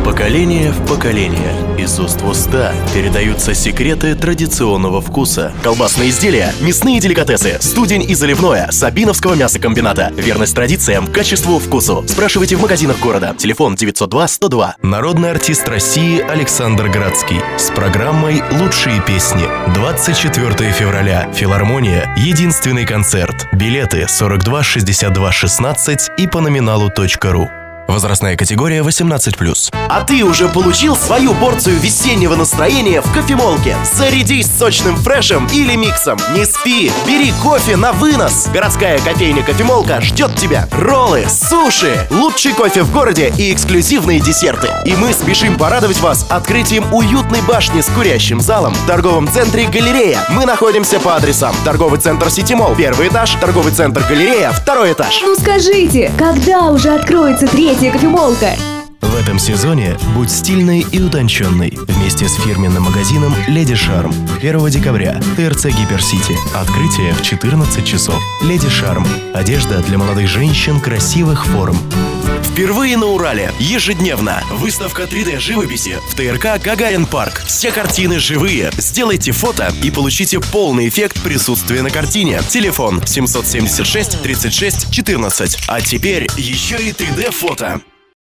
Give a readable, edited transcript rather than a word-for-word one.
поколения в поколение, из уст в уста передаются секреты традиционного вкуса. Колбасные изделия, мясные деликатесы, студень и заливное Сабиновского мясокомбината. Верность традициям, качеству, вкусу. Спрашивайте в магазинах города. Телефон 902-102. Народный артист России Александр Градский с программой «Лучшие песни». 24 февраля. Филармония. Единственный концерт. Билеты 42 62 16 и по номиналу.ру. Возрастная категория 18+. А ты уже получил свою порцию весеннего настроения в кофемолке? Зарядись сочным фрешем или миксом. Не спи, бери кофе на вынос. Городская кофейня-кофемолка ждет тебя. Роллы, суши, лучший кофе в городе и эксклюзивные десерты. И мы спешим порадовать вас открытием уютной башни с курящим залом в торговом центре «Галерея». Мы находимся по адресам: торговый центр «Ситимолл», 1 этаж, торговый центр «Галерея», 2 этаж. Ну скажите, когда уже откроется 3-я кофемолка? В этом сезоне будь стильной и утонченной вместе с фирменным магазином «Леди Шарм». 1 декабря. ТРЦ Гиперсити. Открытие в 14 часов. «Леди Шарм». Одежда для молодых женщин красивых форм. Впервые на Урале. Ежедневно. Выставка 3D-живописи в ТРК «Гагарин-парк». Все картины живые. Сделайте фото и получите полный эффект присутствия на картине. Телефон 776 36 14. А теперь еще и 3D-фото.